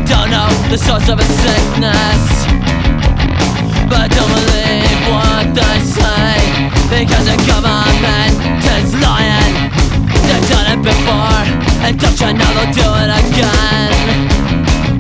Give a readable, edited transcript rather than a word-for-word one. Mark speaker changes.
Speaker 1: They don't know the source of a sickness, but don't believe what they say, because the government is lying. They've done it before, and don't you know they'll do it again.